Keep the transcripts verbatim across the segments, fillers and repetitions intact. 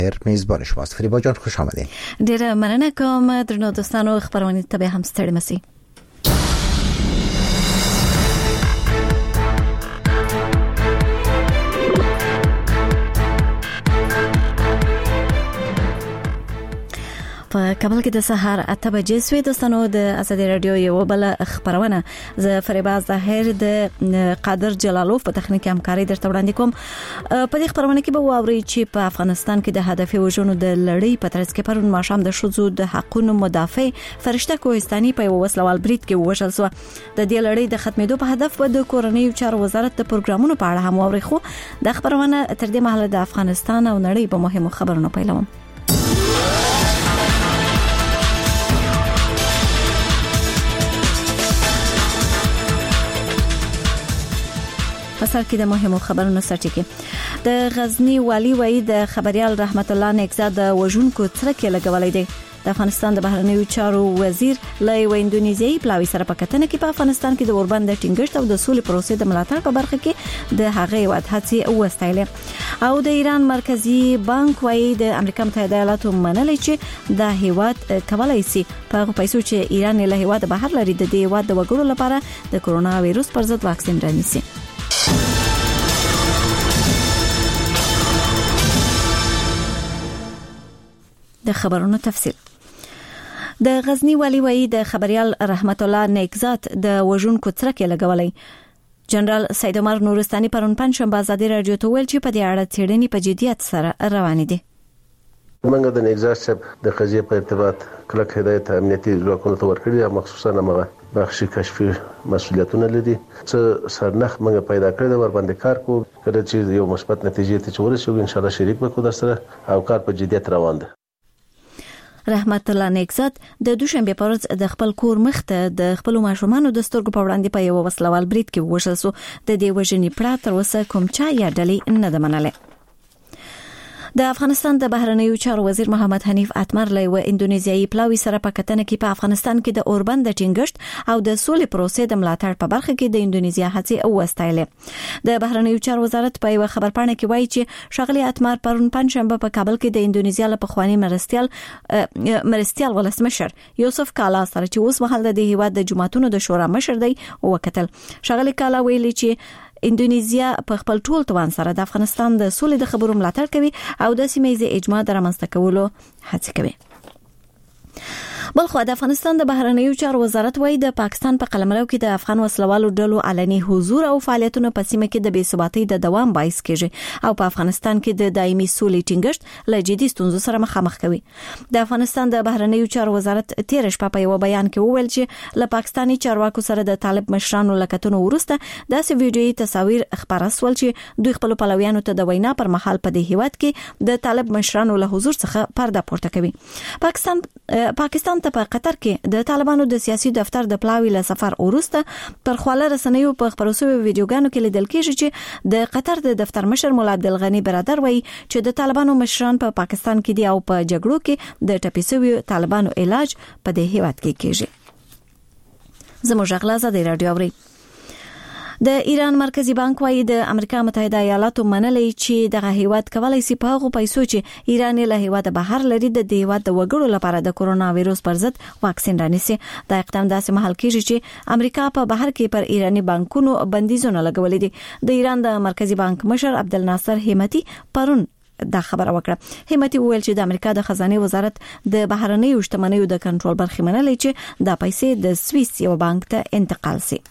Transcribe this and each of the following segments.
میزبان شماست. فریبا جان خوش آمدید. ډیره مننه کوم درنو دوستانو، خبرونه ته به هم ستړي مسي. په کابل کې د سهار اته بجې سوي. دوستانو د ازادي رادیو یو بل خبرونه ز فریبا ظاهر د قادر جلالوف په تخنیک همکاري درته وړاندې کوم. په دې خبرونه کې به واوري چې په افغانستان کې د هدفي وژنو د لړۍ په ترڅ کې پرون ماښام د شذو د حقوقو مدافع فرشته کوهستاني په وسلوال برید کې وژل شو. د دې لړۍ د ختمېدو په هدف د کورنۍ چارو وزارت د پروګرامونو په اړه هم واوري. خو د خبرونه تر دې مهاله د افغانستان او نړۍ په مهمو خبرونو پیلوم. پسر کې د مهمو خبرونو سرټکی. د غزنی والی وای د خبريال رحمت الله نیکزاد د وژونکو څرک لګولې دی. د افغانستان د بهرنیو چارو وزیر لای و اندونیزیایي پلاوی سره په کتنه کې په افغانستان کې د اوربند د ټینګښت او د سولې پروسې د ملاتړ په برخه کې د هغې وضاحت وستایل. او د ایران مرکزی بانک وای د امریکا متحده ایالاتو منلې چې د هیواد کولای شي په پیسو چې ایران له هیواد بهر لري د دې هیواد د وګړو لپاره د کرونا وایروس پر ضد واکسین رانیسي. د خبرونو تفصیل. د غزنی والی وای د خبريال رحمت الله نیکزاد د وژونکو څرک لګولې. جنرال سید عمر نورستاني پرون پنځشنبه ازادي رادیو ته ویل چې په دې اړه څېړنې په جديت سره روانې دي. موږ د نیکزاد صاحب د قضیې په ارتباط کلک هدایت امنیتي ځواکونو ته ورکړي او مخصوصا هغه بخشي کشفي مسؤلیتونه لري چې سرنخ موږ پیدا کړی د ور باندې کار کوو. کله چې یو مثبت نتیجې ته ورسېږو ان شاء الله شریک وکړو در سره او کار په جديت روان دی. رحمت الله نیکزاد د دوشنبه په ورځ د خپل کور مخته د خپل ماشومانو د سترګو په وړاندې په یو وسلوال برید کې وژل شو. د دې وژنې پړه تر اوسه کوم چا یا ډلې نه ده منلې. د افغانستان د بهرنیو چارو وزیر محمد حنیف اتمر له و اندونیزیایي پلاوی سره په کتنه کې په افغانستان کې د اوربند د ټینګښت او د سولې پروسې د ملاتړ په برخه کې د اندونیزیا هڅې او وستایل. د بهرنیو چارو وزارت په یو خبرپاڼه کې وایي چې شغلی اتمر پرون پنځشنبه په کابل کې د اندونیزیا له پخوانی مرستيال مرستيال ولسمشر یوسف کالا سره چې اوس مهال د هیواد د جماعتونو د شورا مشر دی وکتل. شغلی کالا ویلي چې اندونیزیا په خپل ټول توان سره د افغانستان د سولې د خبرو ملاتړ کوي او د سیمه ییز اجماع درمنځته کولو هڅه کوي. بلخو د افغانستان د بهرنیو چارو وزارت وایي د پاکستان په قلمرو کې د افغان وسلوالو ډلو علني حضور او فعالیتونه په سیمه کې د بې ثباتۍ د دوام باعث کیږي او په افغانستان کې د دایمي سولې ټینګښت له جدي ستونزو سره مخامخ کوي. د افغانستان د بهرنیو چارو وزارت تیر شپه په یو بیان کې وویل چې له پاکستاني چارواکو سره د طالب مشرانو لکتونو ورسته داسې ویډیويي تصاویر خبره سول چې دوی خپل پلویانو ته د وینا پر مهال په دې هیواد کې د طالب مشرانو له حضور څخه پرده پورته کوي. پاکستان پاکستان ته په قطر کې د طالبانو د سیاسي دفتر د پلاوی له سفر وروسته پر خواله رسنیو په خبرو شوی ویډیوګانو کې لیدل کېږي چې د قطر د دفتر مشر مولا عبدالغنی برادر وایي چې د طالبانو مشران په پا پاکستان کې دي او په جګړو کې د ټپي شوی طالبانو علاج په دې هیواد کې کېږي. زموږ غلا زده رادیو اوري. د ایران مرکزی بانک وايي د امریکا متحده ایالاتو منلې چې دغه هیواد کولای شي په هغه پیسو چې ایران له هیواد بهر لري د دې هیواد د وګړو لپاره د کرونا وایروس پر ضد واکسین رانیسي. دا اقدام داسې مهال کېږي چې امریکا په بهر کې پر ایرانی بانکونو بندیزونه لګولې دي. د ایران د مرکزی بانک مشر عبدالناصر همتی پرون دا خبره وکړه. همتی وویل چې د امریکا د خزانه وزارت د بهرنیو شتمنیو د کنټرول برخه منلې چې دا پیسې د سویس یو بانک ته انتقال شي.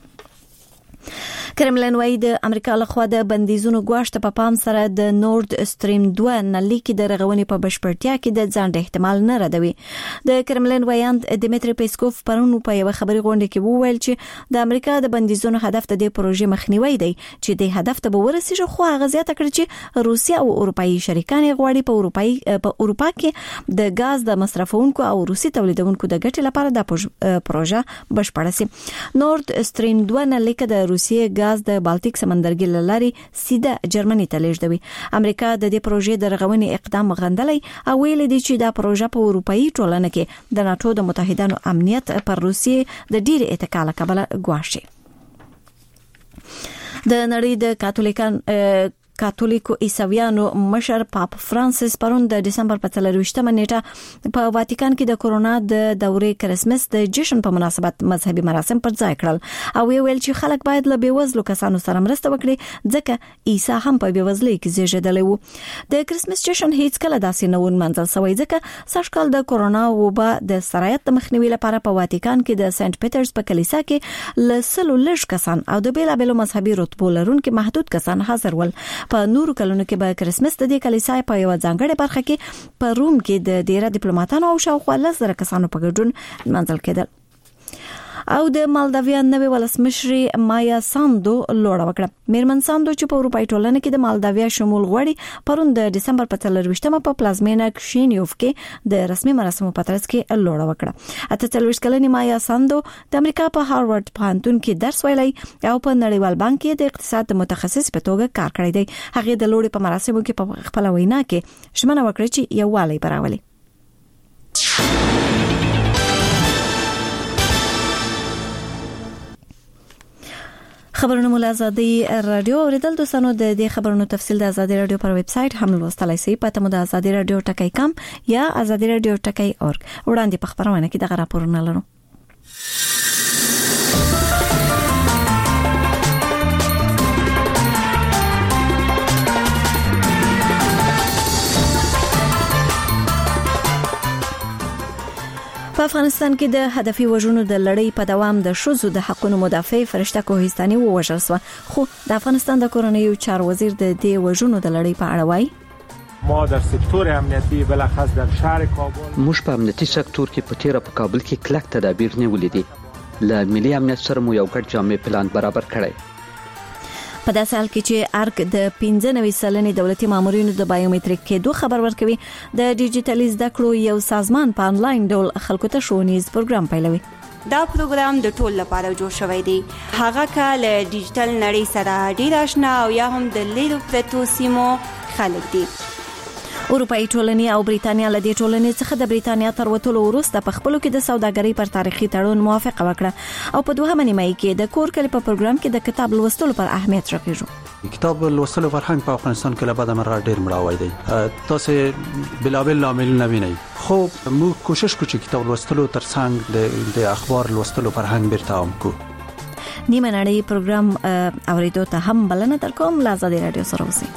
کرملین وایي د امریکا لخوا د بندیزونو غواړه په پام سره د نورد استریم دوه نلي کې د رغونې په بشپړتیا کې د ځان احتمال نه ردوي. د کرملین وایاند دمیتری پیسکوف پرون په یو خبري غونډه کې وویل چې د امریکا د بندیزونو هدف د دې پروژې مخنیوي دی چې د هدف ته ورسیږي. خو هغه زیاته کړ چې روسیا او اروپאי شریکان غواړي په اروپאי په اروپا کې د غاز د مصرفونکو او روسي تولیدونکو د ګټې لپاره د پروژه بشپړه شي. نورد استریم دوه نلي کې د روسیې غاز د بالټیک سمندرګي لارې سیده جرمني ته لیږدوي. امریکا د دې پروژې د رغونې اقدام غندلې او ویل دي چې دا پروژه په اروپאי ټولنه کې د ناتو د متحدانو امنیت پر روسیې د ډیر اتکا له کبله ګواښي. د نړۍ د کاتولیکان کاتولیکو عیسویانو مشر پاپ فرانسیس پرون د دسمبر په څلرویشتمه نیټه په واتیکان کې د کورونا د دورې کرسمس د جشن په مناسبت مذهبي مراسم پر ځای کړل او ویل چې خلک باید له بیوزلو کسانو سره مرسته وکړي ځکه عیسی هم په بیوزلۍ کې زیږیدلی و. د کرسمس جشن هیڅ کله داسې نه و منځل شوی ځکه سږکال د کورونا وبا د سرایت د مخنیوي لپاره په واتیکان کې د سنت پیټرز په کلیسا کې لسلو لږ کسان او د بیلابېلو مذهبي رتبو لرونکو محدود کسان حاضر ول. په نورو کلونو کې به کرسمس د دې کلیسا په یو ځانګړي برخه کې په روم کې د ډیره ډیپلوماټانو او شاوخوا لس زره کسانو په ګډون منځل کېدل. او د مالداویا نوې ولسمشر مایا ساندو لوړه وکړه. میرمن ساندو چې په اروپای ټولنه کې د مالداویا شمول غوړي پرون د دسمبر په څلرویشتمه په پلازمینه کشینیوف کې د رسمي مراسمو په ترڅ کې لوړه وکړه. اته څلوېښت کلنې مایا ساندو د امریکا په هاروارد پوهنتون کې درس ویلی او په نړیوال بانک کې د اقتصاد متخصص په توګه کار کړی دی. هغه د لوړې په مراسمو کې په خپل وینا کې ژمنه وکړه چې یووالی براولي. خبرونه مول ازادي رادیو اوریدل دوستانو د دې خبرونو تفصیل د ازادي رادیو پر ویب سټ هم لوستلای شئ. پته مو د ازادي رادیو ټکی کام یا ازادي رادیو ټکی اورګ. وړاندې په خبرونه کې د راپورونه لرو. په افغانستان کې د هدفي وژنو د لړۍ په دوام د ښځو د حقوقو مدافع فرشته کوهستاني ووژل شو. خو د افغانستان د کورنیو چارو وزیر د دې وژنو د لړۍ په اړه وایي ما در سکتور امنیتی بلخص در شهر کابل موږ په امنیتي سکتور کې په تیره په کابل کې کلک تدابیر نیولې دي. له ملي امنیت سره مو یو ګډ جامع پلان برابر کړی. په داسې حال کې چې ارګ د پنځه نوي سلنې دولتي مامورینو د بایومټریک کېدو خبر ورکوي، د ډیجیټل زده کړو یو سازمان په انلاین ډول خلکو ته ښوونیز پروګرام پیلوي. دا پروګرام د ټول لپاره جوړ شوی دی، هغه کله ډیجیټل نړۍ سره ډیر آشنا او یا هم د لیرو پرتو سیمو خلک دي. اروپאי ټولنې او بریتانیا له دې ټولنې څخه د بریتانیا تر وټولو وروسته په خپلو کې د سوداګرۍ پر تاریخي تړون موافقه وکړه او په دوهمه نیمه کې د کور کلی په پروګرام کې د کتاب لوستلو پر اهمیت راکېږو. کتاب لوستلو فرهنګ په افغانستان کې له بده مرغه ډیر مړاوی دی. تاسو بلابل عاملونه وینئ، خو موږ کوشش کوو چې کتاب لوستلو ترڅنګ د د اخبار لوستلو فرهنګ بیرته عام کړو. نیمه نړۍ پروګرام اوریدو ته هم بلنه درکوم. له ازادي رادیو سره اوسئ.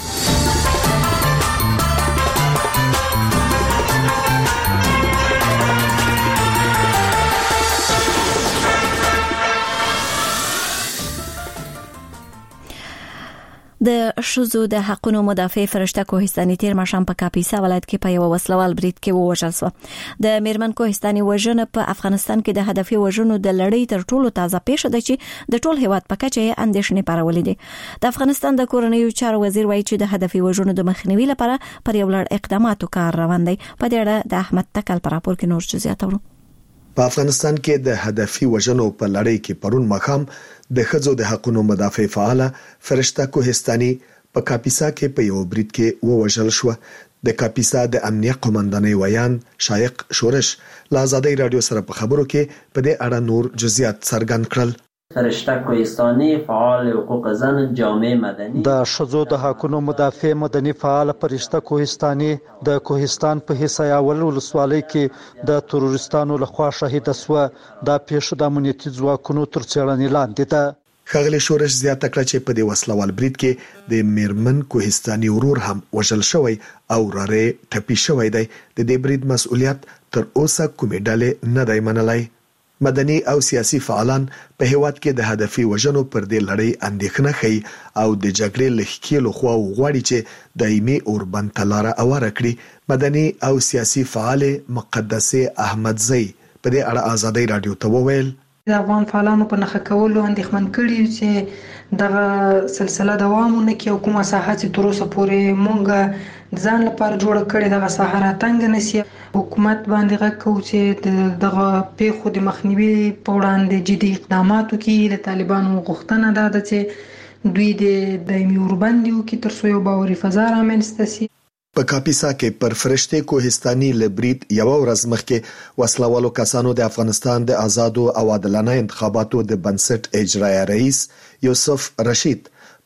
د ښځو د حقوقو مدافع فرشته کوهستاني تیر ماښام په کاپیسا ولایت کې په یو وسلوال برید کې ووژل شو. د میرمن کوهستاني وژنه په افغانستان کې د هدفي وژنو د لړۍ تر ټولو تازه پیښه ده چې د ټول هیواد په کچه یې اندېښنې پارولې دي. د افغانستان د کورنیو چارو وزیر وایي چې د هدفي وژنو د مخنیوي لپاره پر یو لړ اقداماتو کار روان دی. په دې اړه د احمد تکل پر راپور کې نور څه زیاتورو. په افغانستان کې د هدفي وژنو په لړۍ کې پرون مخام د ښځو د حقوقو مدافع فعاله فرشته کوهستاني په کاپیسا کې په یو برید کې ووژل شو. د کاپیسا د امنیت قومندانۍ ویان شایق شورش له ازادي رادیو سره په خبرو کې په دې اړه نور جزئیات څرګند کړل. فرشته کوهستاني فعال حقوق زن جامع مدني د ښځو د حقوقو مدافع مدني فعال فرشته کوهستاني د کوهستان په حصایاول ولسوالۍ کې د تروریستانو لخوا شهید شو. د پیښو د امنیتي ځواکونو تر څېړنې لاندې ده. خغلی شورش زیاته کړه چې په دې وسلوال برید کې د میرمن کوهستاني ورور هم وژل شوی او راره ټپي شوی دی. د دې برید مسؤلیت تر اوسه کومې ډلې نه دی منلای. مدني او سیاسي فعالان په هیواد کې د هدفي وژنو پر دې لړۍ اندېښنه ښيي او د جګړې لخکېلو خوا غواړي چې دایمي اوربند تلاره اواره کړي. مدني او سیاسي فعال مقدسه احمدزئی په دې اړه ازادي رادیو ته وویل د افغان فعالانو په نخښه کولو اندېښمن کړي چې دغه سلسله دوام ونکړي او کومه ساحه چې تر اوسه پورې مونږ ځان لپاره جوړ کړي دغه ساحه راتنګ نشي. حکومت باندې غوښتل چې دغه پیښو د مخنیوي په وړاندې جدي اقدامات وکړي. د طالبانو غوښتنه ده چې دوی د دایمي اوربند وکړي تر څو یو باوري فضا رامنځته شي. په کاپیسا کې پر فرشته کوهستاني لبرید یو ورځ مخکې وسلوالو کسانو د افغانستان د آزادو او عادلانه انتخاباتو د بنسټ اجرایی رئیس یوسف رشید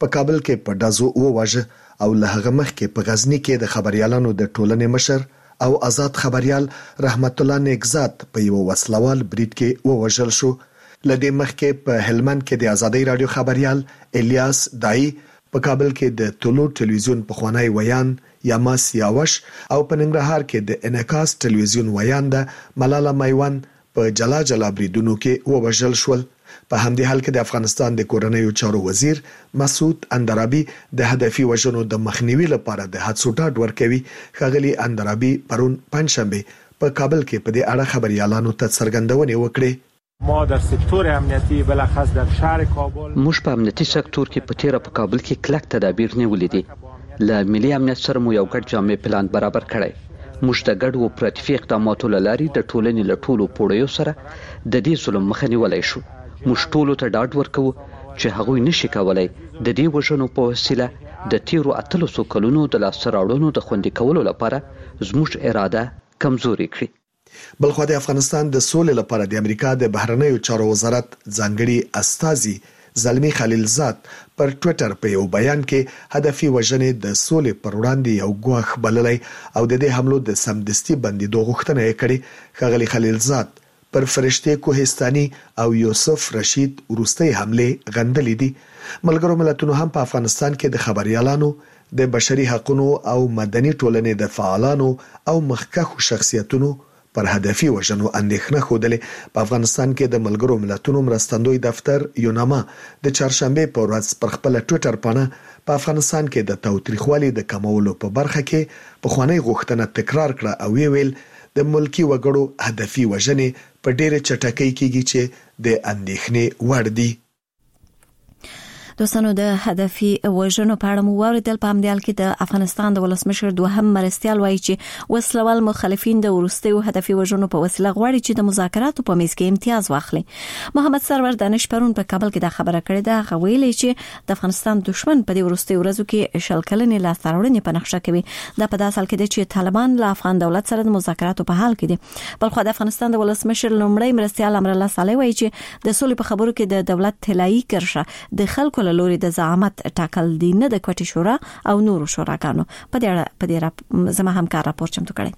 په کابل کې په دازو وواژه او له هغه مخکې په غزنی کې د خبريالانو د ټولنې مشر او آزاد خبريال رحمت الله نیکزاد په یو وسلوال برید کې ووژل شو. لدې مخکې په هلمند کې د ازادي رادیو خبريال الیاس دای په کابل کې د طلوع ټلویزیون په خوانی ویان یاماس یاوش او په ننګرهار کې د انعکاس ټلویزیون ویان د ملاله میوان په جلا جلا بریدونو کې ووژل شول. په همدې حال کې د افغانستان د کورنیو چارو وزیر مسعود اندرابي د هدفي وژنو د مخنیوي لپاره د هڅو ډاډ ورکوي. ښاغلي اندرابي پرون پنځشنبه په کابل کې په دې اړه خبريالانو ته څرګندونه وکړه. ما در سکتور امنیتی بلخص در شهر کابل موږ په امنیتي سکتور کې په تیره په کابل کې کلک تدابیر نیولې دي. له ملي امنیت سره مو یو ګډ جامع پلان برابر کړی. موږ د ګډو اپراتیفي اقداماتو لاري د ټولنې له ټولو پوړیو سره د دې ظلم مخه نیولای شو. موږ ټولو ته ډاډ ورکوو چې هغوی نشي کولای د دې وژنو په وسیله د تیرو اتلسو کلونو د لاسته راوړنو د خوندي کولو لپاره زموږ اراده کمزوري کړي. بلخو د افغانستان د سولې لپاره د امریکا د بهرنیو چارو وزارت ځانګړي استازي زلمی خلیلزاد پر ټوئیټر په یو بیان کې هدفي وژنې د سولې پر وړاندې یو ګواښ بللی او د دې حملو د سمدستي بندیدو غوښتنه یې کړې. ښاغلي خلیلزاد پر فرشته کوهستاني او یوسف رشید وروستۍ حمله غندلې دي. ملګرو ملتونو هم په افغانستان کې د خبريالانو د بشري حقوقو او مدني ټولنې د فعالانو او مخکښو شخصیتونو پر هدفي وژنو اندېښنه خوده. په افغانستان کې د ملګرو ملتونو مرستندوی دفتر یوناما د چهارشنبه په ورځ پر خپل ټوئیټر باندې په افغانستان کې د تاوتریخوالي د کمولو په برخه کې په خوانی غوښتنه تکرار کړه او ویل د ملکی وګړو هدفي وژنې په ډېره چټکۍ کېږي چې د اندېښنې وړ دي. دوستانو د هدفي وژنو په اړه مو واوریدل. په همدې حال کې د افغانستان د ولسمشر دوهم مرستیال وایي چې وسلوال مخالفین د ورستیو هدفي وژنو په وسیله غواړي چې د مذاکراتو په میز کې امتیاز واخلي. محمد سرور دانش پرون په کابل کې د خبره کړې ده. هغه ویلي چې د افغانستان دشمن په دې ورستیو ورځو کې شل کلنې لاسته راوړنې په نقشه کوي. دا په داسې حال کې دی چې طالبان له افغان دولت سره د مذاکراتو په حال کې دي. بلخو د افغانستان د ولسمشر لومړی مرستیال امر الله صالح وایي چې د سولې په خبرو کې د دولت طلایی کرښه د خلکو له لوري د زعامت ټاکل دي، نه د کوټي شورا او نورو شوراګانو. په دې اړه په دې زما همکار راپور چمتو کړی.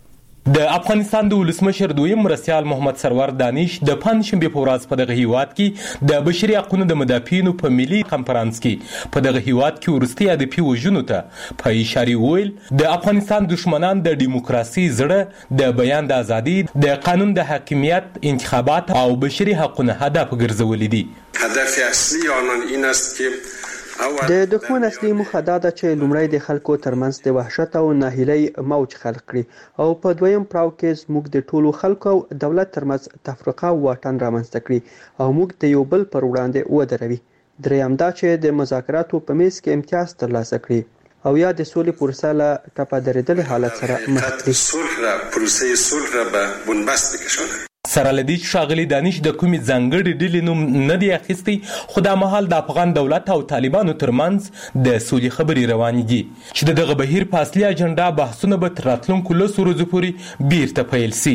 د افغانستان د ولسمشر دویم مرستیال محمد سرور دانش د پنځشنبه په ورځ په دغه هیواد کې د بشري حقوقو د مدافعینو په ملي کانفرنس کې په دغه هیواد کې ورستي هدفي وژنو ته په اشاره ویل د افغانستان دشمنان د دیموکراسي زړه، د بیان د ازادي، د قانون د حاکمیت، انتخابات او بشري حقوقو هدف ګرځولي دي. هدف اصلي آنان این است که د دښمن اصلي موخه دا ده چې لومړی د خلکو ترمنځ د وحشت او ناهیلۍ موج خلق کړي او په دویم پړاو کې زموږ د ټولو خلکو او دولت ترمنځ تفرقه او واټن رامنځته کړي او موږ د یو بل پر وړاندې ودروي. دریم دا چې د مذاکراتو په میز کې امتیاز ترلاسه کړي او یا د سولې پروسه له ټپه درېدلي حالت سره مخ کړي. صلح را پروسه صلح را به بنبست بکشونه. سره لدی شاغلی دانش د کومې ځانګړي ډلې نوم نه دی اخیستی، خو دا مهال د افغان دولت او طالبانو ترمنځ د سولې خبرې روانې دي چې دغه بهیر په اصلي اجنډا بحثونه به تر راتلونکو لسو ورځو پورې بیرته پیل سي.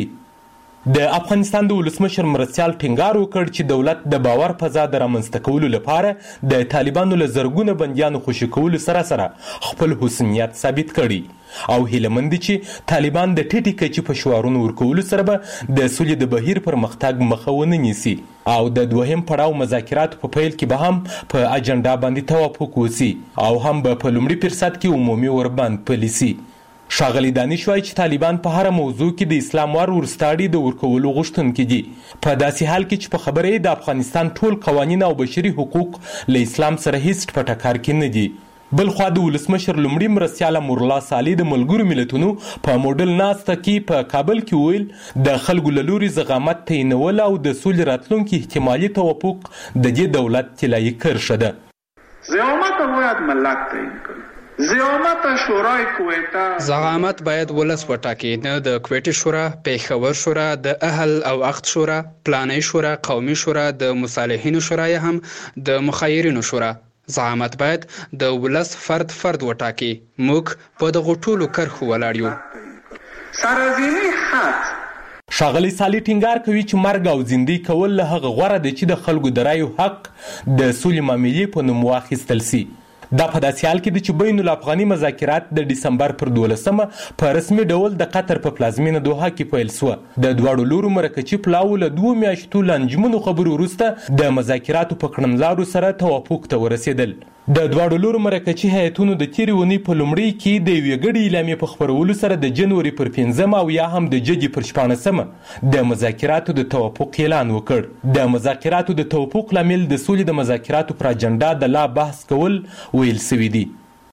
د افغانستان د ولسمشر مرستیال ټینګار وکړ چې دولت د باور فضا د رامنځته کولو لپاره د طالبانو له زرګونه بندیانو خوشي کولو سره سره خپل حسنیت ثابت کړي او هیلهمند دي چې طالبان د ټیټي کچې په شعارونو ورکولو سره به د سولې د بهیر پرمختګ مخه ونه نیسي او د دوهم پړاو مذاکرات په پیل کې به هم په اجنډا باندې توافق وسی او هم به په لومړي فرصت کې عمومي وربند پالیسي. ښاغلي دانش وایي چې طالبان په هر موضوع کې د اسلام وار ورستاړي د ورکولو غوښتونکي دي، په داسې حال کې چې په خبره یې د افغانستان ټول قوانین او بشري حقوق له اسلام سره هیڅ ټکر کې نه دي. بل خو د ولسمشر لومړي مرستیال امر الله صالح د ملګرو ملتونو په موډل ناسته کې په کابل کې ویل د خلکو له لوري زغامت تعینول او د سولې راتلونکي احتمالي توافق د دې دولت طلایی کرښه ده. زعامت باید ملت تعیین کړي. زعامت شورای کویتا زعامت باید ولس وټاکي، نه د کویټي شورا، پیښور شورا، د اهل او اخت شورا، پلاني شورا، قومي شورا، د مصالحینو شورا یا هم د مخیرینو شورا. زعامت باید د ولس فرد فرد وټاکي. موږ په دغه ټولو کرښو ولاړ یو. سرزمینی خط ښاغلی سالي ټینګار کوي چې مرګ او زندګي کول له هغه غوره دی چې د خلکو د رایو حق د سولې معاملې په نوم واخیستل سي. دا په داسې حال کې دي چې بین الافغاني مذاکرات د ډیسمبر پر دولسمه په رسمي ډول د قطر په پلازمینه دوحه کې پیل سوه. د دواړو لورو مرکچي پلاو له دوو میاشتو لنجمنو خبرو وروسته د مذاکراتو په کړنلارو سره توافق ته ورسېدل. د دواړو لورو مرکچي هیئتونو د تېرې اونۍ په لومړۍ کې د یوې ګډې اعلامیې په خپرولو سره د جنوري پر پنځمه او یا هم د جدي پر شپاړسمه د مذاکراتو د توافق اعلان وکړ. د مذاکراتو د توافق لامل د سولې د مذاکراتو پر اجنډا د لا بحث کول ویل سوي دي.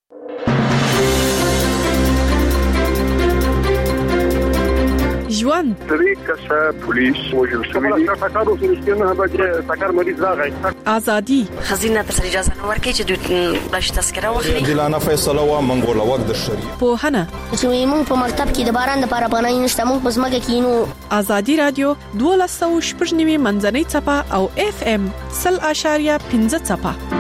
ژوند درې کسه پولیس وژل شوي دي. ټکر وسو نه بچي ټکر مریض راغی. ازادي خزینه تر اجازه نه ورکړي چې دوی بلش تذکره واخلي. جلانه فیصله وا منګوله وخت د شری په هنه چې موږ په مکتب کې د باران د پاره پناه نشته موږ په ځمکه کې نو. ازادي رادیو دولس سوه شپږ نوي منځنۍ څپه او اف ام صفر اشاریه پنځه څپه.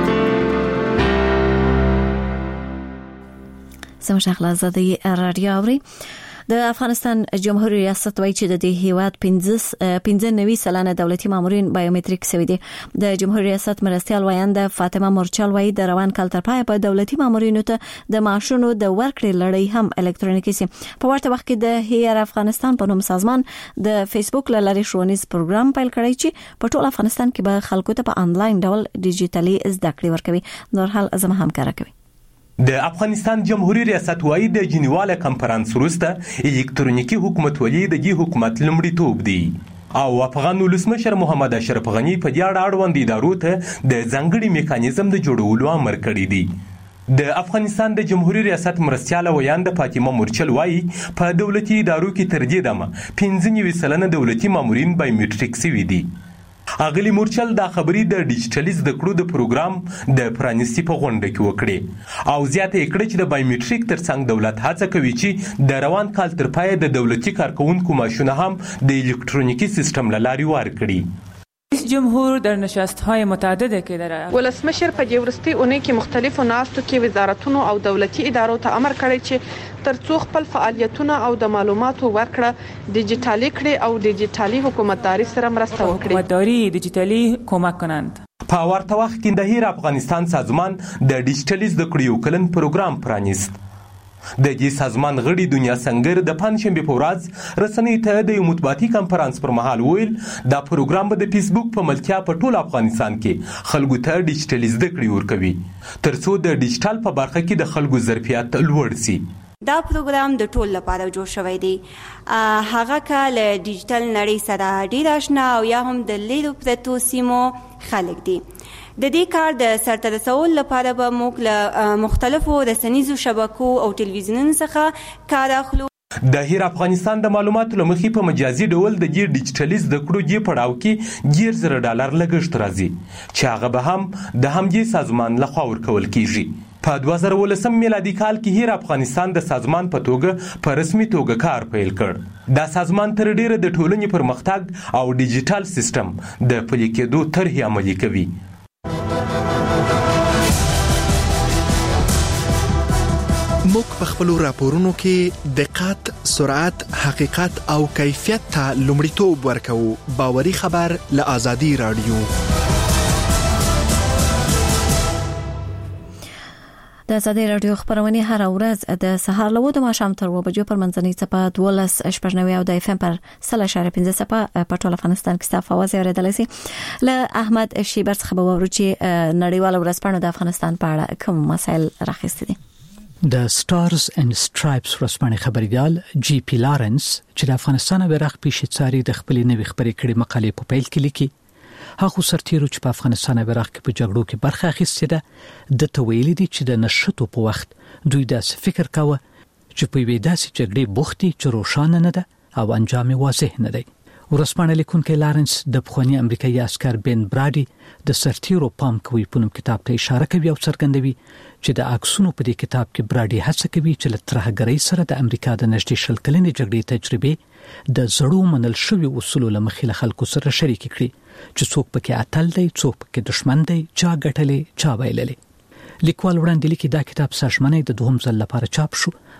سمشغله آزادي رادیو اوري. د افغانستان جمهوریت ریاست وایي چې د دې هیواد پنځه نوي سلنه دولتي مامورین بایومټریک شوي دي. د جمهوریت ریاست مرستیال وایند فاطمه مورچل وایي د روان کال تر پایه په دولتي مامورینو ته د معاشونو د ورکړې لړۍ هم الکترونیکي سي. په ورته وخت کې د هیر افغانستان په نوم سازمان د فیسبوک له لارې ښوونیز پروګرام پیل کړی چې په ټول افغانستان کې به خلکو ته په انلاین ډول ډیجیټلي زده کړې ورکوي. نور حال زما همکار کوي. د افغانستان جمهوریت ریاست وايي د جنیواله کنفرانس وروسته الکترونیکي حکومتولي د دې حکومت لومړیتوب دی او افغان ولسمشر محمد اشرف غنی په دې اړه اړوند ادارو ته د ځانګړي میکانیزم د جوړولو امر کړی دی. د افغانستان د جمهوریت ریاست مرستیاله ویاند فاطمه مورچل وايي په دولتي ادارو کې تر دې دمه پنځه نوي سلنه دولتي مامورین بایومټریک شوي دي. اغلی مورچل دا خبري د ډیجیټلي زده کړو د پروګرام د پرانیستي په غونډه کې وکړي او زیاته کړه چې د بایومټریک ترڅنګ دولت هڅه کوي چې د روان کال تر پایه د دولتي کارکونکو معاشونه هم د الکترونیکي سیستم له لارې ورکړي. رئیس جمهور در نشست‌های متعدده که داره ولسمشر په دې ورستي اونۍ کې مختلفو ناستو کې وزارتونو او دولتي ادارو ته امر کړی چې ترڅو خپل فعالیتونه او د معلوماتو ورکړه ډیجیټالي کړي او ډیجیټالي حکومتداري سره مرسته وکړي. حکومتداري ډیجیټالي کمک کنند. په ورته وخت کې د هیر افغانستان سازمان د ډیجیټلي زده کړې یو کلن پروګرام پرانیست. د دې سازمان غړي دنیا سنگر د پنځشنبه په ورځ رسنۍ ته د یو مطبوعاتي کنفرانس پر مهال ویل دا پروګرام به د فیسبوک په ملتیا په ټول افغانستان کې خلکو ته ډیجیټلي زده کړې ورکوي ترڅو د ډیجیټل په برخه کې د خلکو ظرفیت لوړ شي. دا پروګرام د ټول لپاره جوړ شوی دی. هغه کله ډیجیټل نړۍ سره ډیر آشنا او یا هم د لیرو پرتو سیمو خلک دي. د دې کار د سرته رسول لپاره به موږ له مختلفو رسنیزو شبکو او ټلویزیونونو څخه کار اخلو. د هیر افغانستان د معلوماتو لمخې په مجازي ډول د دې ډیجیټلي زده کړو دې پړاو کې ډیر زره ډالر لګښت راځي چې هغه به هم د همدې سازمان لخوا ورکول کیږي. په دوه زره ولسم میلادي کال کې هیر افغانستان د سازمان په توګه په رسمي توګه کار پیل کړ. دا سازمان تر ډیره د ټولنې پرمختګ او ډیجیټل سیستم د پلي کېدو طرحې عملي کوي. موږ په خپل راپورونو کې دقت، سرعت، حقیقت او کیفیت ته لومړیتوب ورکوو. باوري خبر له آزادي رادیو. د آزادي رادیو خبرونه هر ورځ د سهار له وو د ماښام تر و بجو پر منځنۍ څپه دولس شپږ نوي او د اف ام پر صله اشاریه پنځه څپه په ټول افغانستان کې ستاسو आवाज اوریدلای شي. له احمد شیبر څخه به ورو چې نړیوال ورځپاڼه د افغانستان په اړه کوم مسایل راخستي دي. د سټارز اینڈ سټرایپس ورځپاڼې خبريال جی پی لارنس چې د افغانستان ورغ پیښې د خپل نوې خبرې کړي مقالې په پیل کې لیکي هغه سرتیرو چې په افغانستان ورغ کې په جګړو کې برخه اخیستې ده د تویل دي چې د نشټو په وخت دوی داسې فکر کاوه چې په وې داسې جګړې بوختي چې روښانه نه ده او انجام واضح نه دی. ورځپاڼه لیکونکي لارنس د پخوانی امریکایي عسكر بن براډي د سرتیرو پام کوي په نوم کتاب ته اشاره کوي او څرګندوي چې د عکسونو په دې کتاب کې براډي هڅه کوي چې له ترهګرۍ سره د امریکا د نږدې شل کلنې جګړې تجربې د زړو منل شوی اصول له مخې له خلکو سره شریک کړي چې څوک پکې اتل دی، څوک پکې دشمن دی، چا ګټلې چا ویللې. لیکوال وړاندې لیکي دا کتاب سازمانه د دوهم ځل لپاره چاپ شو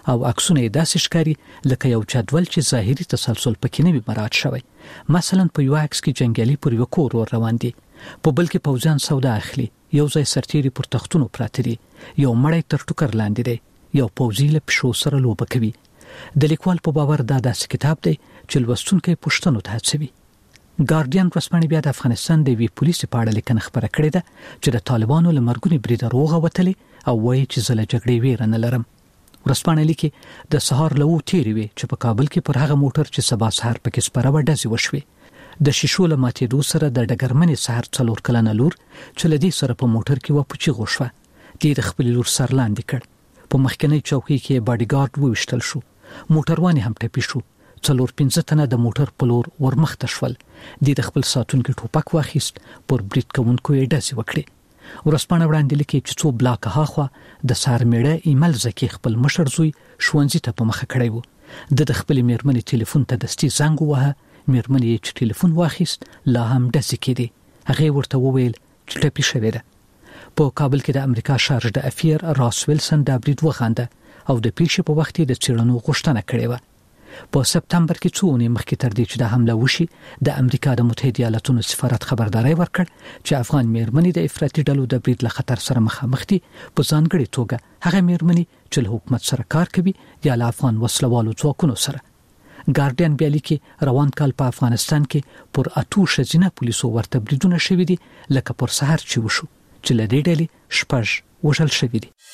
او عکسونه داسې ښکاري لکه یو جدول چې ظاهري تسلسل پکې نه وي مراعات شوی. مثلا په یو عکس کې جنگیالي پر یو کور روان دي، په بل کې پوځیان سودا اخلي، یو ځای سرتیري پر تختونو پراته دي، یو مړی تر ټوکر لاندې دی، یو پوځي له پښو سره لوبه کوي. د لیکوال په باور دا داسې کتاب دی چې لوستونکي پوښتنو ته هڅوي. ګارډین ورځپاڼه بیا د افغانستان د وی پولیسو په اړه لیکنه خبره کړې ده چې د طالبانو له مرګونی بریده روغه وتلې او وایي چې زله جګړې ویره نه لرم. ورځپاڼه لیکي د سهار لو تیری وی چې په کابل کې پر هغه موټر چې سبا سهار پکې سپاره وډزي وشوي د شیشو له ماتېدو سره د ډګرمنې سهار څلور کلنه لور چې لدی سره په موټر کې و پچی غوښوه. د خپل لور سر لاندې کړ. په مخکنی چوکۍ کې باډیګارد وویشتل شو. موټروان هم ټپي شو. څلور پنځه تنه د موټر په لور ورمخته شول. د خپل ساتونکو ټوپک واخیست، پر بریټ کوونکو یې ډزې وکړې. ورځپاڼه وړاندې لیکي چې څو بلاکه هاخوا د سارمیړه ایمل زکی خپل مشر زوی ښوونځي ته په مخه کړی و. د خپل میرمنې ټلیفون ته دستي زنګ ووهه. میرمنې یې چې ټلیفون واخیست لا هم ډزې کېدې. هغې ورته وویل چې ټپي شوې ده. په کابل کې د امریکا شارج د افیر راس ویلسن دا برید وغانده او د پیښې په وخت د څېړنو غوښتنه کړې و. په سپتمبر کې څو اونۍ مخکې تر دې چې د حمله وشي د امریکا د متحده ایالاتونو سفارت خبرداري ورکړ چې افغان میرمنې د افراطي ډلو د برید له خطر سره مخامخ دي، په ځانګړي توګه هغه میرمنې چې له حکومت سره کار کوي یا له افغان وسلوالو ځواکونو سره. ګارډین بیا لیکي روان کال په افغانستان کې پر اتو ښځینه پولیسو ورته بریدونه شوي دي لکه پر سهار چې وشو چې له دې ډلې شپږ وژل شوي دي.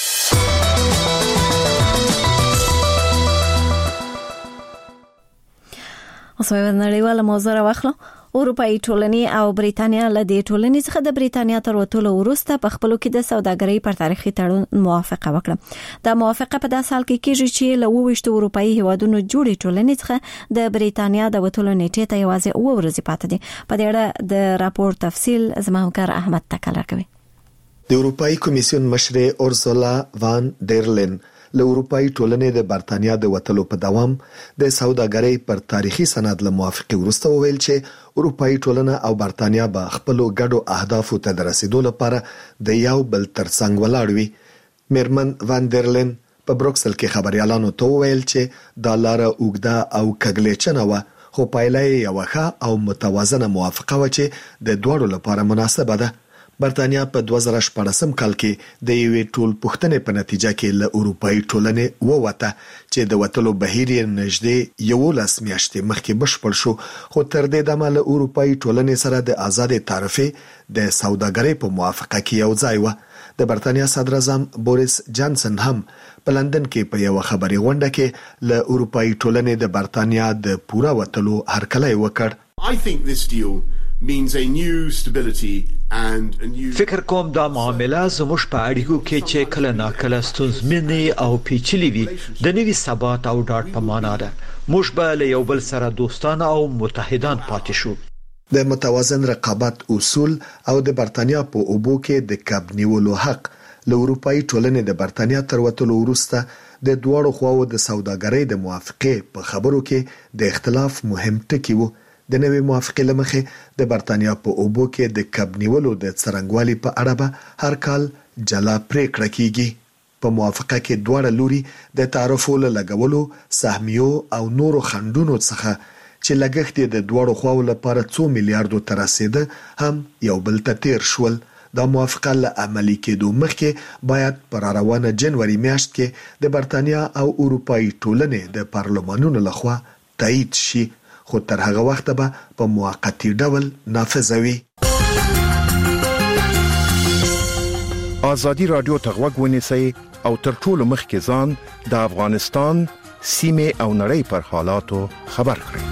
اوس په نړیواله موضوع راوخلو. اروپאי ټولنې او بریتانیا له دې ټولنې څخه د بریتانیا تر وتلو وروسته په خپلو کې د سوداګرۍ پر تاریخي تړون موافقه وکړه. دا موافقه په داسې حال کې کېږي چې له وویشتو اروپאי هیوادونو جوړې ټولنې څخه د بریتانیا د وتلو نیټې ته یوازې اوه ورځې پاتې دي. په دې اړه د راپور تفصیل زما همکار احمد تکل راکوي. د اروپאי کمیسیون مشر اورسولا وان ډرلین له اروپאי ټولنې د برتانیا د وتلو په دوام د سوداګرۍ پر تاریخي سند له موافقه وروسته وویل چې اروپאי ټولنه او برتانیا به خپل ګډو اهدافو ته د رسیدو لپاره د یو بل ترڅنګ ولاړ وي. میرمن وان ډرلین په بروکسل کې خبريالانو ته وویل چې دا لار اوږده او کګلېچنه و، خو پایله یې یو ښه او متوازنه موافقه و چې د دوړو لپاره مناسبه ده. برتانیا په دوه زره شپږم کال کې د یوې ټول پوښتنې په نتیجه کې له اروپאי ټولنې ووته چې د وتلو بهیر یې نږدې یولس میاشتې مخکې بشپړ شو، خو تر دې دمه له اروپאי ټولنې سره د آزادې تعرفې د سوداګرۍ په موافقه کې یو ځای و. د برتانیا صدر اعظم بوریس جانسن هم په لندن کې په یو خبري غونډه کې له اروپאי ټولنې د برتانیا د پوره وتلو هرکلی وکړ. I think this deal means a new stability and a new فکر کوم دا معامله زموږ په اړیکو کې چې کله ناکله ستونزمنې او پیچلې وي د نوي ثبات او ډاډ په معنا ده. موږ به له یو بل سره دوستانه او متحدان پاتې شو. د متوازن رقابت اصول او د برتانیا په اوبو کې د کب نیولو حق له اروپאי ټولنې د برتانیا تر وتلو وروسته د دوړو خواو د سوداګرۍ د موافقه په خبرو کې د اختلاف مهم ټکی وو. د نوې موافقه لمخې د برتانیا په اوبو کې د کب نیولو د څرنګوالي په اړه به هر کال جلا پریکړه کیږي. په موافقه کې دواړه لوري د تعرفو له لګولو، سهمیو او نورو خندونو څخه چې لګښت د دوړو خواو لپاره څو میلیارډو ته رسیده هم یو بل ته تیر شول. دا موافقه له عملي کېدو مخکې باید پر روانه جنوري میاشت کې د برتانیا او اروپאי ټولنې د پارلمانونو لخوا تایید شي، خو تر هغه وخت به په موقتی ډول نافذ وي. ازادي رادیو ته غوږ ونیسئ او تر ټولو مخکې ځان د افغانستان سیمه او نړۍ پر حالاتو خبر کړئ.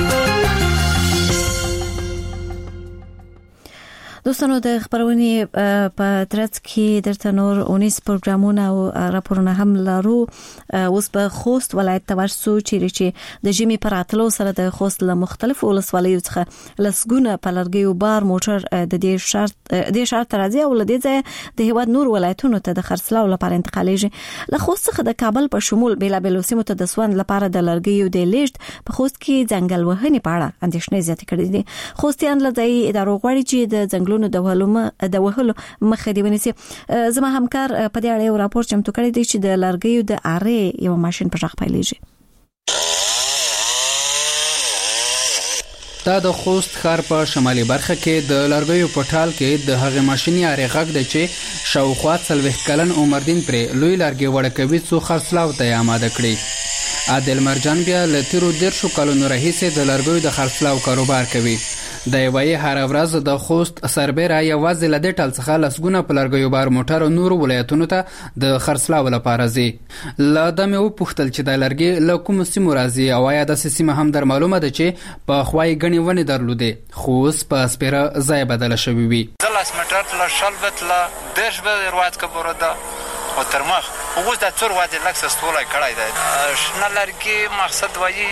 دوستانو د خبرونې په ترڅ کې درته نور اونیس پروګرامونه او راپورونه هم لرو. اوس به خوست ولایت ته ورسو چې د ژمي پر اتلو سره د خوست له مختلفو ولسوالیو څخه لسګونه په لرګیو بار موټر د دې شرط د شرط راځي او لدې ځای د هیواد نور ولایتونو ته د خرڅلاو لپاره انتقالیږي. له خوست څخه د کابل په شمول بیلابل سیمو ته د سوند لپاره د لرګیو د لیږد په خوست کې ځنګل وهنې په اړه اندېښنې زیاتې کړې دي. خوستیان له ځای ادارو غواړي چې د ځنګل زنګلونو د وهلو د وهلو مخه دی ونیسي. زما همکار په دې اړه یو راپور چمتو کړی دی چې د لرګیو د اره یو ماشين په ځخ پیلېږي. دا د خوست ښار په شمالي برخه کې د لرګیو په ټال کې د هغې ماشیني ارې غږ دی چې شاوخوا څلوېښت کلن عمردین پرې لوی لرګي وړه کوي څو خرڅلاو ته یې اماده کړي. عادل مرجان بیا له تیرو دېرشو کلونو راهیسې د لرګیو د خرڅلاو کاروبار کوي. د وایي هر ورځ د خوست سربېره یوازې له دې ټال څخه لسګونه په لرګیو بار موټر نورو ولایتونو ته د خرڅلاو لپاره ځي. له ده مې وپوښتل چې د لرګي له کومو سیمو راځي او آیا داسې سیمه هم در معلومه ده چې په خوا یې ګڼې ونې درلودې خو اوس په سپېره ځای بدله شوې وي. زه لس مټر له شل بت له دېرش به روایت که بروده او تر مخ اوس دا څور وادي لږ سستولی کړی دی. شنه لرګي مقصد وایي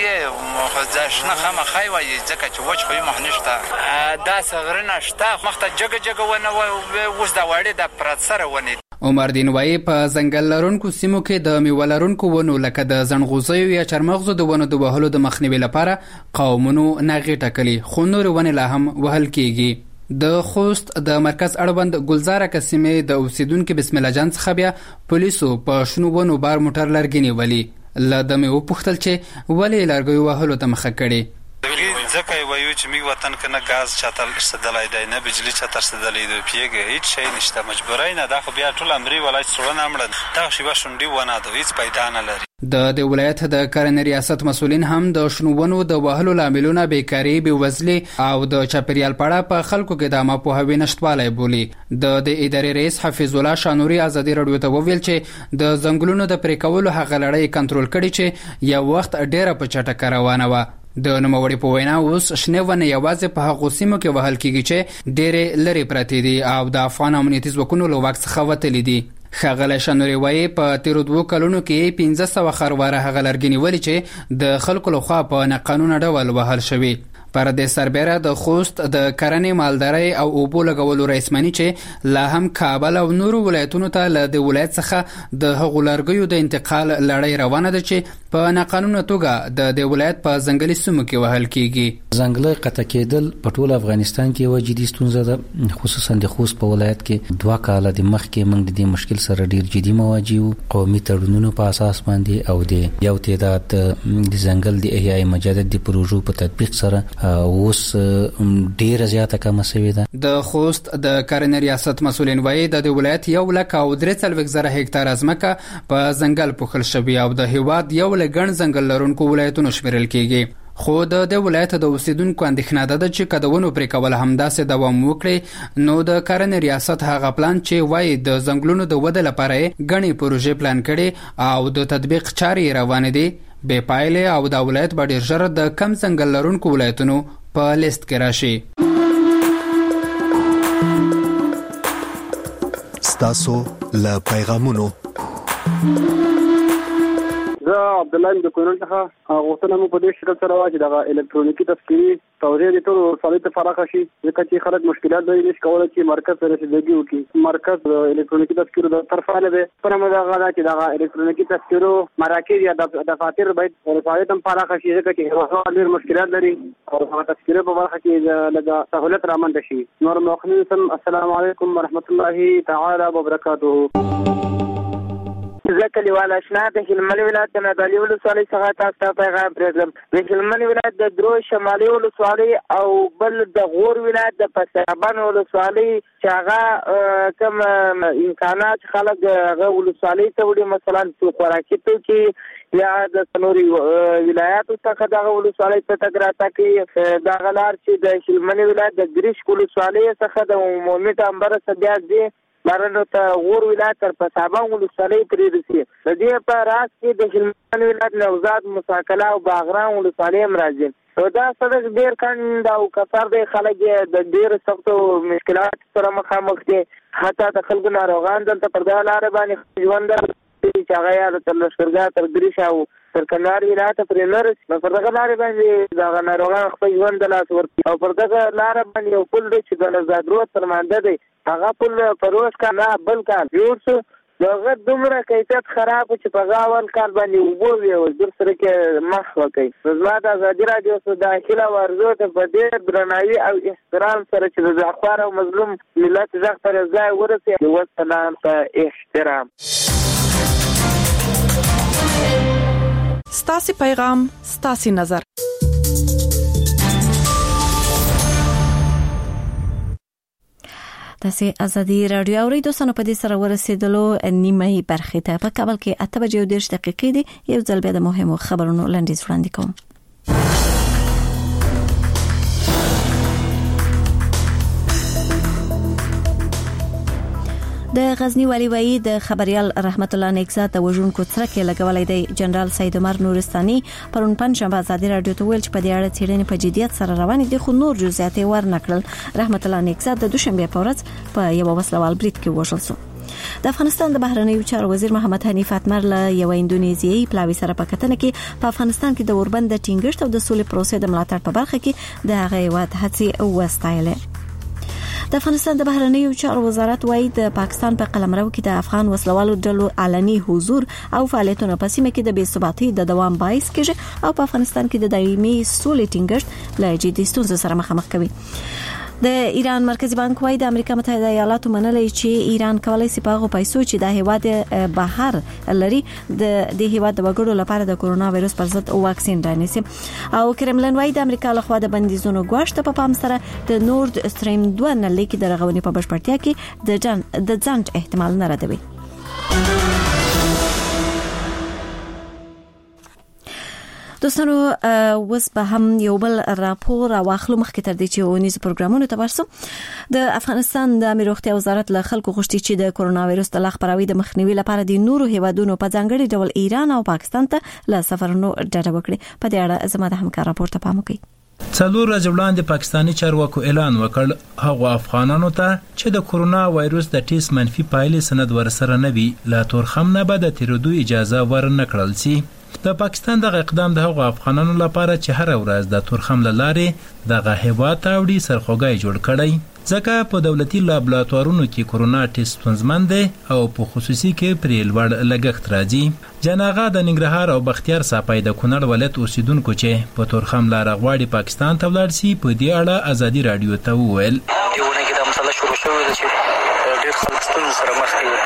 یې دا شنه خامخای وایي ځکه چې وچ خو یې مخ نشته. داسې غرونه شته مخ ته جګه جګه ونه وایي اوس دا وړې د پرت سره ونې. عمردین وایي په ځنګل لرونکو سیمو کې د میوه لرونکو ونو لکه د ځنغوزیو یا چارمغزو د ونو د وهلو د مخنیوي لپاره قومونو ناغې ټاکلي خو نورې ونې لا هم وهل کیږي. د خوست د مرکز اړوند ګلزاره قسمې د اوسیدونکو بسم الله جان څخه بیا پولیسو په شنو ونو بار موټر لرګي نیولي. له ده مې وپوښتل چې ولې لرګیو وهلو ته مخه کړې. ځکه یې وایو چې موږ وطن کې نه ګاز چاته رسېدلی دی نه بجلي چاته رسېدلی دی پوهېږې هېڅ شی نشته مجبورۍ نه دا خو بیا ټول امري ولایت سړونه مړه دغه شیبه شونډي ونه ده هېڅ پیدا نه لري. د دې ولایت د کرنې ریاست مسؤلین هم د شنو ونو د وهلو لاملونه بیکاري بېوزلي او د چاپیریال په اړه په خلکو کې د عامه پوهاوي نشتوالی بولي. د دې ادارې رئیس حفیظ الله شانوري ازادي راډیو ته وویل چې د ځنګلونو د پرې کولو هغه لړۍ کنټرول کړي چې یو وخت ډېره په چټکه روانه وه. د نوموړي په وینا اوس شنې ونې یوازې په هغو سیمو کې وهل کیږي چې ډېرې لرې پرتې دي او د افغان امنیتي ځواکونو له واک څخه وتلي دي. ښاغلی شانوري وایي په تیرو دوو کلونو کې پنځه سوه خرواره هغه لرګي نیولي چې د خلکو لخوا په ناقانونه ډول وهل شوي. پر دې سربېره د خوست د کرنې مالدارۍ او اوبو لګولو رئیسمني چې لا هم کابل او نورو ولایتونو ته له د ولایت څخه د هغو لرګیو د انتقال لړۍ روانه ده چې په ناقانونه توګه د د ولایت په ځنګلي سیمو کې وهل کیږي. ځنګلي قطع کېدل په ټول افغانستان کې یوه جدي ستونزه ده خصوصا د خوست په ولایت کې دوه کاله د مخکې موږ د دې مشکل سره ډیر جدي مواجه وو. قومي تړونونو په اساس باندې او د یو تعداد د ځنګل د احیای مجدد د پروژو په تطبیق سره اوس ډیره زیاته کمه شوې ده. د خوست د کرنې ریاست مسؤلین وایي د ولایت یو لک او درې څلوېښت زره هکتاره ځمکه په ځنګل پوښل شوې او د هیواد یو له ګڼ ځنګل لرونکو ولایتونو شمیرل کیږي. خو د دې ولایت د اوسیدونکو اندېښنه ده چې که د ونو پرې کول همداسې دوام وکړي نو د کرنې ریاست هغه پلان چې وایي د ځنګلونو د ودې لپاره یې ګڼې پروژې پلان کړي او د تطبیق چارې روانې دي بې پایلې او د ولایت به ډېر ژر د کم ځنګل لرونکو ولایتونو په لیست کې راشي. ستاسو له پیغامونو زه عبدالله د کونړ څخه غوښتنه مو په دې شکل سره وه چې دغه الکترونیکي تذکرې توزیع د ټولو ولسوالیو ته پراخه شي ځکه چې خلک مشکلات لري نشي کولی چې مرکز ته رسېدګي وکړي. مرکز د الکترونیکي تذکرو د طرفانه دی پنه مو دغه ده چې دغه الکترونیکي تذکرو مراکز یا دفاتر باید ولسوالیو ته پراخه شي ځکه چې هغه ډېر مشکلات لري او هغه تذکرې په برخه کې لږه سهولت رامنځته شي. نور مؤخرین سم السلام علیکم ورحمت الله تعالی وبرکاته. زه کلیوال اشنا د هلمند ولایت د نادعلي ولسوالۍ څخه تاسو ته پیغام پرېږدم. د هلمند ولایت د درو شمالي ولسوالۍ او بل د غور ولایت د پسابند ولسوالۍ چې هغه کوم امکانات خلک هغه ولسوالۍ ته وړي مثلا خوراکي توکي یا د څلورو ولایاتو څخه دغه ولسوالۍ ته تګ راتګ کوي. دغه لار چې د هلمند ولایت د ګریشک ولسوالۍ څخه د عمومي ټامبر څخه بیا ځي بارنو ته غور ولایت تر پسابند ولسوالۍ پورې رسي. د دې په راس کې د هلمند ولایت نوزاد مساکله او باغران ولسوالۍ هم راځي. دا سړک ډېر کند او کثر دی خلک د ډېرو سختو مشکلات سره مخامخ دي. حتی د خلکو ناروغان دلته پر دغه لارې باندې ژوند چې هغه یا د لښکرګاه تر دریش او تر کندهار ولایت پورې نه رسي نو پر دغه لارې باندې دغه ناروغان خپل ژوند د لاس ورکوي او پر دغه لاره باندې یو پل دی چې د نوزاد رود تر مانده دی هغه پل په روز کال نه بل کال جوړ شو دغه دومره کیفیت خراب چې په غاول کال باندې وبو وي او در سره کې مخ وکړي. زما د ازادي رادیو څخه داخله ورزو ته په ډېر درناوي او احترام سره چې د ځخوار او مظلوم ملت ځخ پر ځای ورسي وسلام ته احترام. ستاسي پیغام ستاسي نظر. تاسو ازادي رادیو اوریدو سره په دې سره ورسېدلو نیمه برخه ته په کابل کې اته بجې او دېرش دقیقې دي. یو ځل بیا د مهمو خبرونو لنډیز وړاندې کوم. د غزنی والی وایي د خبريال رحمت الله نیکزاد د وژونکو څرکه لګولې دی. جنرال سید عمر نورستاني پرون پنځه ازادي رادیو ته ویل چې په دې اړه څېړنې په جديت سره روانې دي، خو نور جزئیات ورنکړل. رحمت الله نیکزاد د دوشنبه په ورځ په یو وسلوال برید کې وژل شو. د افغانستان د بهرنیو چارو وزیر محمد حنیف اتمر له یو اندونیزیایي پلاوی سره په کتنه کې په افغانستان کې د اوربند د ټینګښت او د سولې پروسې د ملاتړ په برخه کې د هغه هیواد هڅې وستایلې. د افغانستان د بهرنیو چارو وزارت وايي د پاکستان په قلمرو کې د افغان وسلوالو ډلو علني حضور او فعالیتونه په سیمه کې د بې ثباتۍ د دوام باعث کیږي او په افغانستان کې د دایمي سولې ټینګښت له جدي ستونزو سره مخامخ کوي. د ایران مرکزی بانک وايي د امریکا متحده ایالاتو منلې چې ایران کولای شي په هغه پیسو چې د هیواد بهر لري د د هیواد د وګړو لپاره د کورونا وایرس پر ضد واکسین رانیسي. او کرملن وايي د امریکا لخوا د بندیزونو غوښته په پام سره د نورد استریم دوه نلې کې د رغونې په بشپړتیا کې د جن د ځنډ احتمال نه ردوي. دوستانو وس به هم یو بل راپور واخلو مخکې تر دې چې اونیز پروګرامونو ته ورسو. د افغانستان د امنیت روغتیا وزارت له خلکو غوښتي چې د کورونا وایرس د خپراوي د مخنیوي لپاره د نورو هیوادونو په ځانګړي ډول ایران او پاکستان ته له سفرونو ډډه وکړي. په دې اړه زموږ د همکار راپور ته پام وکړئ. څلور ورځې وړاندې پاکستاني چارواکو اعلان وکړ هغه افغانانو ته چې د کورونا وایرس د ټیسټ منفي پایلې سند ورسره نه وي لا تورخم نه به د تیرودو اجازه ورنکړل شي. د پاکستان دغه اقدام د هغو افغانانو لپاره چې هر ورځ د تورخم لارې دغه هیواد ته وړي سرخوږی جوړ کړی، ځکه په دولتي لابراتوارونو کې کورونا ټیسټ ستونزمن دی او په خصوصي کې پرې لوړ لګښت راځي. جناغه د ننګرهار او بختیار صاحب د کونړ ولایت اوسیدونکو چې په تورخم لار غواړي پاکستان ته ولاړ شي په دې اړه ازادي رادیو ته وویل. دیونه کې د مسله شروع شوې ده چې ډېر خلک ستونزو سره مخ دي.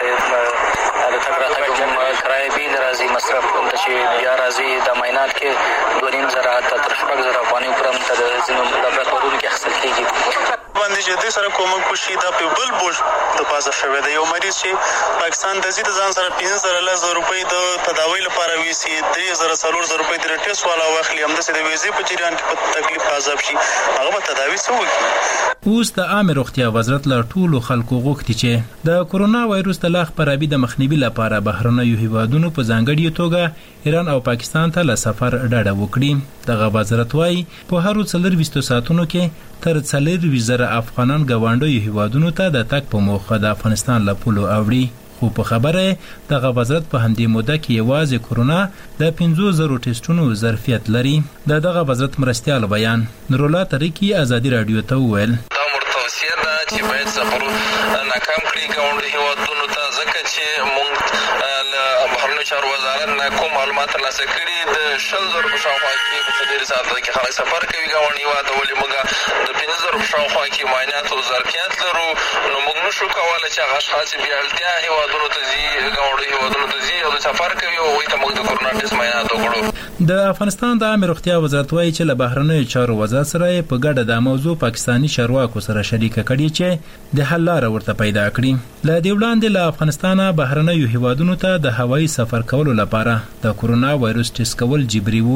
د تګ راتګ کرایې بې راځي مصرف ته چې بیا راځي د معاینات کې دوه نیم زره تر شپږ زره افغانۍ پورې هم د ځینو لابراتوارونو کې اخیستل کېږي. باندې چې دې سره کومک وشي دا په بل بوج د بازار شوی دی. یو مریض چې پاکستان ته ځي د ځان سره پنځه زره لس زره روپۍ د تداوی لپاره ویسي، درې زره څلور زره روپۍ د ټیسټ والا واخلي، همداسې د ویزې په جریان کې په تکلیف عذاب شي، هغه به تداوی څه وکړي. اوس د عامه روغتیا وزارت له ټولو خلکو غوښتي چې د کورونا وایرس د لا خپراوي د مخنیوي لپاره بهرنیو هیوادونو په ځانګړي توګه ایران او پاکستان ته له سفر ډډه وکړي. دغه وزارت وايي په هر څلور ویشتو ساعتونو کې تر څلور وزره افغانان ګاونډیو هیوادونو ته د تګ په موخه د افغانستان له پولو اوړي. خو په خبره دغه وزارت په همدې موده کې یوازې کورونا د پنځو زرو ټیسټونو ظرفیت لري. د دغه وزارت مرستیال بیان نورالله طریقي ازادي رادیو ته وویل. دا مرتوسیه ده چې باید سفرونه ناکام کړي ګاونډي هیوادونو ته، ځکه چې موږ له بهرنیو چارو وزارت نه کوم معلومات ترلاسه کړي د شل زرو په شاوخوا کې په څلور ساعته کې خلک سفر کوي ګاونډي هیواد ته، ولې موږ د پنځه زرو په شاوخوا کې معاینات او ظرفیت لرو، نو موږ نشو کولی چې هغه اشخاص بې اړتیا هیوادونو ته ځي ګاونډي هیوادونو ته ځي او د سفر کوي او هغوی ته موږ د کورونا ټیسټ معاینات وکړو. د افغانستان د عامه روغتیا وزارت وايي چې له بهرنیو چارو وزارت سره په ګډه د موضوع پاکستاني چارواکو سره شریکه کړي چې د حل لاره ورته پیدا کړي. له دې وړاندې له افغانستانه بهرنیو هیوادونو ته د هوایي سفر کولو لپاره د کورونا وایرس ټیسټ کول جبري وو.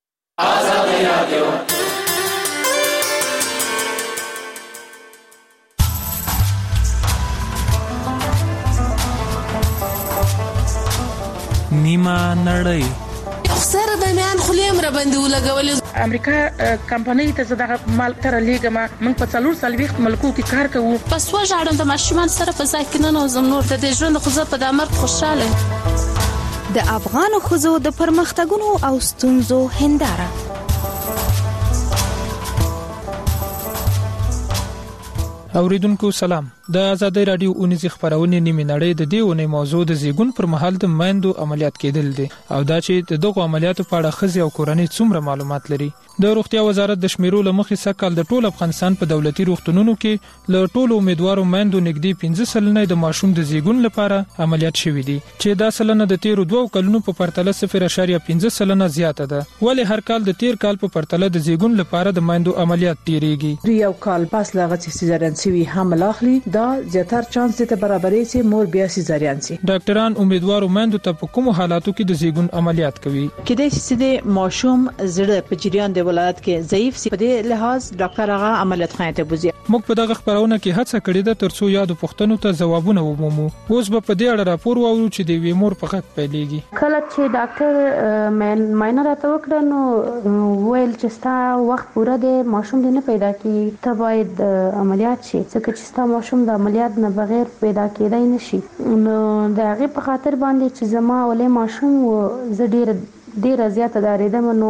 نیمه نړۍ سره د میان خلیم را باندې ولګول. امریکا کمپنۍ ته زداغه مال تر لیګما موږ په څلور سال وخت ملکو کې کار کوو. پس وژاړم د ماشومان سره په ځای کې نه نوزم نور د دې ژوند خو زه په دامر خوشاله. د افغان خزو د پرمختګونو او ستونزو هنداره. اوریدونکو سلام، د آزادۍ رادیو اونیزي خبرونه نیمه نړۍ د دې ونې موضوع د زیګون پر مهال د میندو عملیات کېدل دي او دا چې دغه عملیاتو په اړه خزي او کورنۍ څومره معلومات لري. د روغتیا وزارت د شمیرو لمخې سکهال د ټول افغانستان په دولتي روغتونونو کې له ټولو امیدوارو میندو نږدې پنځه سلنه د ماشوم د زیګون لپاره عملیات شوي دي چې دا سلنه د تیرو دوه کلونو په پرتله صفر اشاریه پنځه سلنه زیاته ده. ولې هر کال د تیر کال په پرتله د زیګون لپاره د میندو عملیات ډیریږي؟ یو کال پس لاغه چې سیزارین سوي حمل اخلي دا زیاتره چانس ته برابرې سي مور بیا سیزارین سي. ډاکټران امیدوارو میندو ته په کومو حالاتو کې د زیګون عملیات کوي؟ کله چې د ماشوم زړه په جریان د ولادت کې ضعیف سي په دې لحاظ ډاکټر هغه عملیات خانه ته بوزي. موږ په دغه خبرونه کې هڅه کړې ده ترڅو یادو پوښتنو ته ځوابونه ومومو. اوس به په دې اړه راپور واورو چې د وی مور په غږ پیلېږي. کله چې ډاکټر ماینه راته وکړه نو ویل چې ستا وخت پوره دی ماشوم دې نه پیدا کیږي ته باید عملیات شي ځکه چې ستا ماشوم د عملیات نه بغیر پیدا کېدای نشي. نو د هغه په خاطر باندې چې زما ولې ماشوم زه ډیر ډیر زیاته داریدم نو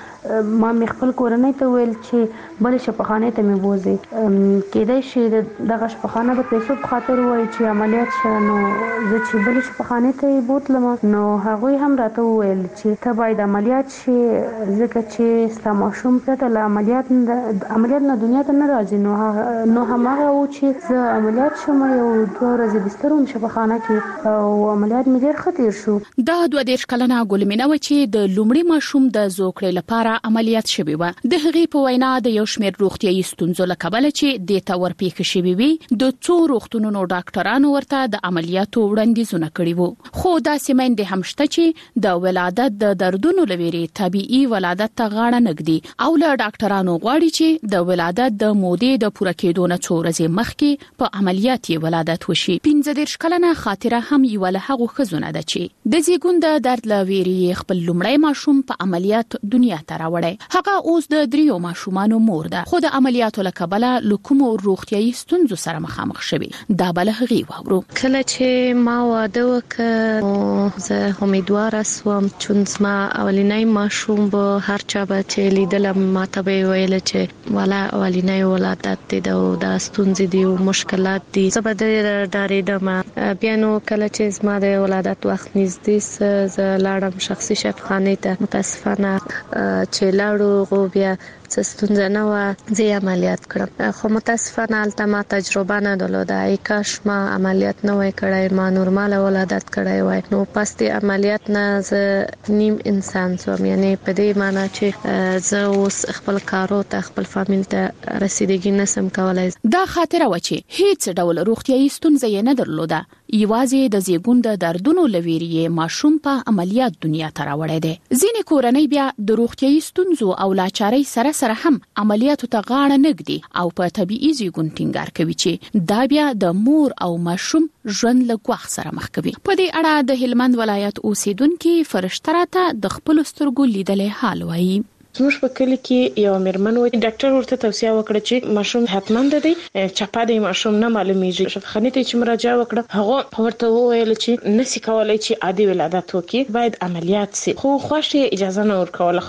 ما مې خپل کورنۍ ته ویل چې بل شفاخانه ته مې بوزي کېدای شي دغه شفاخانه د پیسو په خاطر وایي چې عملیات شوه نو زه چې بل شفاخانه ته بوتلم نو هغوی هم راته وویل چې ته باید عملیات شي ځکه چې ستا ماشوم پرته له عملیات عملیات نه دنیا ته نه راځي. نو نو هماغه و چې زه عملیات شوم یو دوه ورځې بستر وم شفاخانه کې او عملیات مې ډېر ښه تېر شو. دا دوه دېرش کلنه ګلمینه وه چې د لومړي ماشوم د زوکړې لپاره عملیات شوی و. د هغې په وینا د یو شمېر روغتیايي ستونزو له کبله چې دې ته ورپېښې شوي وي د څو روغتونونو ډاکټرانو ورته د عملیاتو وړاندیزونه کړي وو. خو داسې میندې هم شته چې د ولادت د دردونو له ویرې طبیعي ولادت ته غاړه نه ږدي او له ډاکټرانو غواړي چې د ولادت د مودې د پوره کېدو نه څو ورځې مخکې په عملیات یې ولادت وشي. پنځه دېرش کلنه خاطره هم یوه له هغو ښځو نه ده چې د زیګون د درد له ویرې خپل لومړی ماشوم په عملیات دنیا ته راوړی. هغه اوس د دریو ماشومانو مور ده خو د عملیاتو له کبله له کومو روغتیايي ستونزو سره مخامخ شوي. دا به له هغې واورو. کله چې ما واده وکړ نو زه امیدواره سوم چې زما اولنی ماشوم به هر چا به چې لیدلم ماته به یې ویل چې والا اولنی ولادت دی او دا ستونزې دي او مشکلات دي. زه به ډېره ډارېدم. بیا نو کله چې زما د ولادت وخت نږدې سه زه لاړم شخصي شفاخانې ته. متاسفانه چې لاړو غو بیا څه ستونزه نه وه زه عملیات کړم خو متاسفانه هلته ما تجربه نه درلوده. ای کاش ما عملیات نه وای کړی ما نورماله ولادت کړی وای نو پس د عملیات نه زه نیم انسان سوم یعنی په دې معنی چې زه اوس خپل کارو ته خپل فامیل ته رسیدګي نسم کولای. دا خاطره و چې هیڅ ډول روغتیايي ستونزه یې نه درلوده یوازې د زیګون د دردونو له ویرې ماشوم په عملیات دنیا ته راوړی دی. ځینې کورنۍ بیا د روغتیايي ستونزو او لاچارۍ سره سره هم عملیاتو ته غاړه نه ږدي او په طبيعي زیګون ټینګار کوي چې دا بیا د مور او ماشوم ژوند له ګواښ سره مخ کوي. په دې اړه د هلمند ولایت اوسیدونکو فرشته راته د خپل سترګو لیدلې حال وایي. زموږ په کلی کې یو میرمن و ډاکټر ورته توصیه وکړه چې ماشوم حتماً دی چپه دی ماشوم نه معلومیږي. شفاخانې ته چې مراجعه وکړه هغه ورته وویل چې نسی کولای چې عادي ولادت وکړي باید عملیات سي خو خوښه اجازه نه ورکوله.